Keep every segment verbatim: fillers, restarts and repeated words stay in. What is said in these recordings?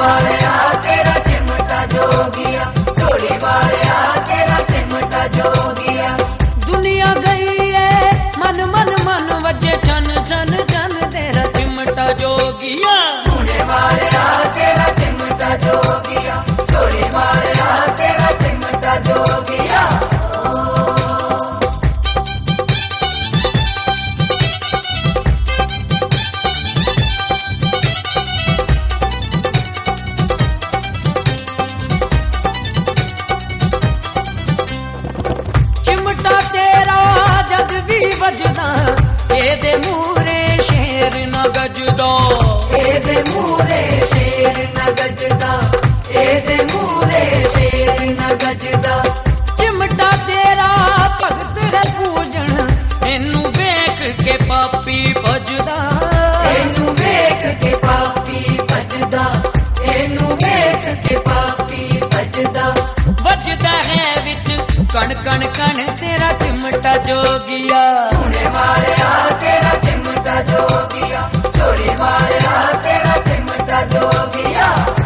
वालिया तेरा चिमटा जोगिया, झोली वालिया तेरा चिमटा जोगिया। दुनिया गई है मन मन मन वजे छन छन छन तेरा चिमटा जोगिया। झूले वालिया तेरा चिमटा जोगिया, झोली वालिया तेरा चिमटा जोगिया। चिमटा तेरा जद भी बजदा एदे मूरे शेर न गजदा, एदे मूरे शेर न गजदा, एदे मूरे शेर न गजदा। चिमटा तेरा भगत है पूजन इनू वेख के पापी भजदा, एनू वेख के पापी भजदा, एनू वेख के पापी भजदा। वजदा है विच कण कण कण तेरा चिमटा जोगिया। झूले वालिया तेरा चिमटा जोगिया, झोली वालिया तेरा चिमटा जोगिया।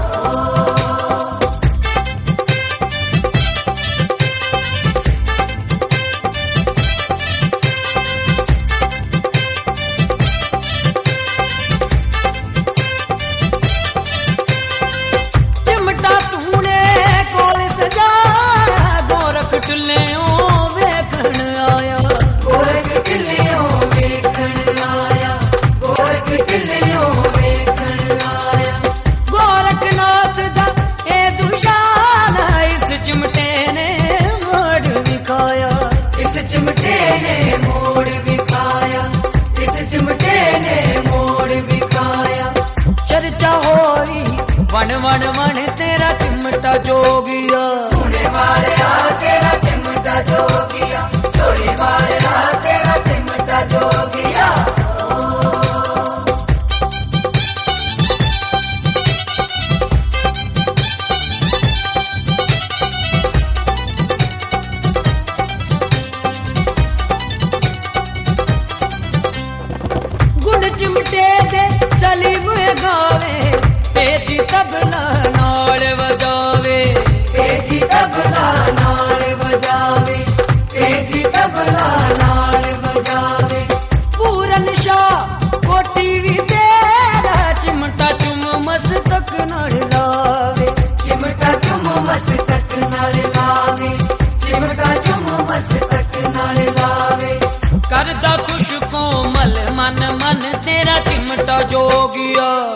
चिमटा तूने कोल सजा गोरख टुल्लियों वेखण आया, गोरख टिल्लियों वेखण आया, गोरख टिल्लियों वेखण आया। गोरखनाथ दा ए दुशान इस चिमटे ने मोड़ विखाया, इस चिमटे ने मोड़ विखाया, इस चिमटे ने मोड़ विखाया। चर्चा होरी वन वन वन तेरा चिमटा जोगिया। झूले वालिया तेरा चिमटा जोगिया, झोली वालिया तेरा चिमटा जोगिया। गुण चिमटे दे सलीम गावे तेजी तबला नाल वजावे, पेटी तबला नाल बजावे, पेटी तबला नाल बजावे। पूरन शाह कोटी भी तेरा चिमटा चुम मस्तक नाल लावे, चिमटा चुम मस्तक नाल लावे, चिमटा चुम मस्तक नाल लावे। करदा खुश कोमल मन मन तेरा चिमटा जोगिया।